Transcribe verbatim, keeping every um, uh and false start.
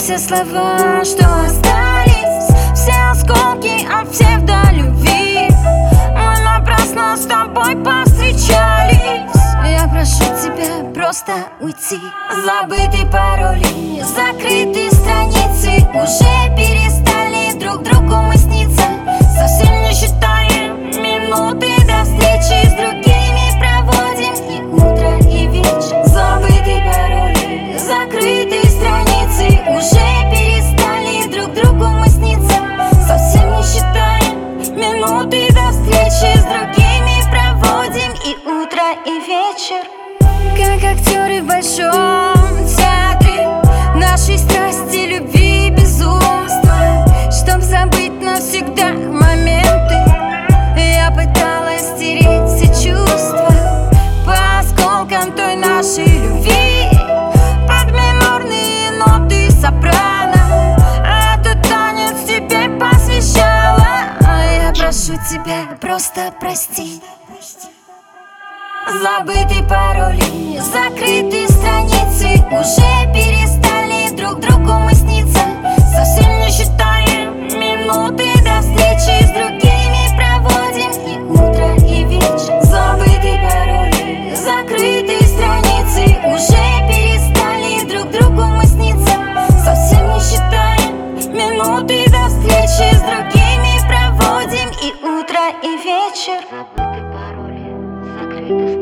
все слова, что остались, все осколки от псевдолюбви. Мы напрасно с тобой повстречались. Я прошу тебя просто уйти. Забытые пароли, закрытые страницы уже перестали друг другу мы сниться. Совсем не считаем минуты до встречи с другими, проводим и утро, и вечер. Забытые пароли, закрытые страницы уже перестали друг другу мы сниться. Совсем не считаем минуты до встречи с другими, проводим и утро, и вечер. Как актеры в большом театре нашей страсти, любви, безумства. Чтоб забыть навсегда моменты, я пыталась стереть все чувства по осколкам той нашей любви. Под минорные ноты сопрано этот танец тебе посвящала. Я прошу тебя просто прости. Забытые пароли, закрытые страницы уже перестали друг другу мы сниться. Совсем не считаем минуты до встречи с другими, проводим и утро, и вечер. Забытые пароли, закрытые страницы уже перестали друг другу мы сниться. Совсем не считаем минуты до встречи с другими, проводим и утро, и вечер. Забытые пароли, закрытые